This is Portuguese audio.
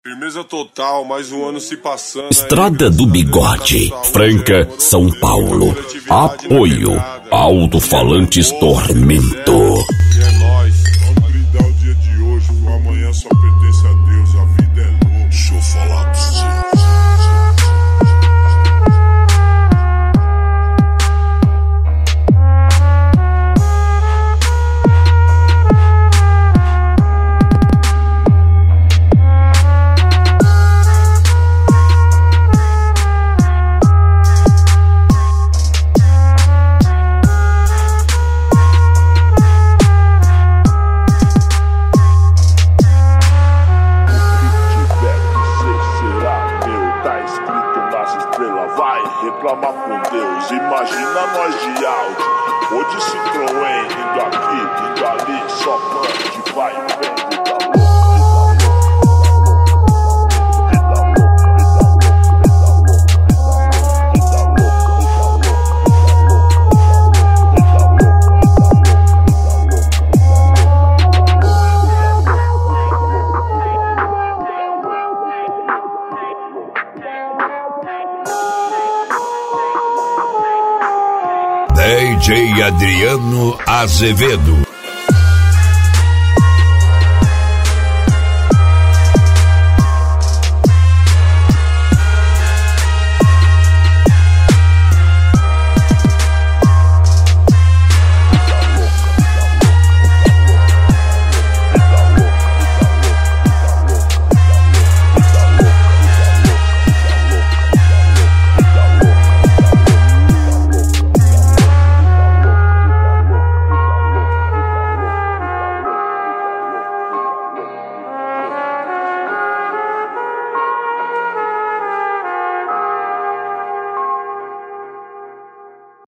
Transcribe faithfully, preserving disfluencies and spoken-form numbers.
Firmeza total, mais um ano se passando. Estrada do Bigode, Franca, São Paulo. Apoio Alto-Falantes Tormento. E é nóis, vamos brindar o dia de hoje. O amanhã só pertence a Deus, a vida é louca. Deixa eu falar pra você. Reclamar com Deus, imagina nós de áudio, ou de Citroën, indo aqui, indo ali, só punch, vai e vem, vida louca, D J Adriano Azevedo.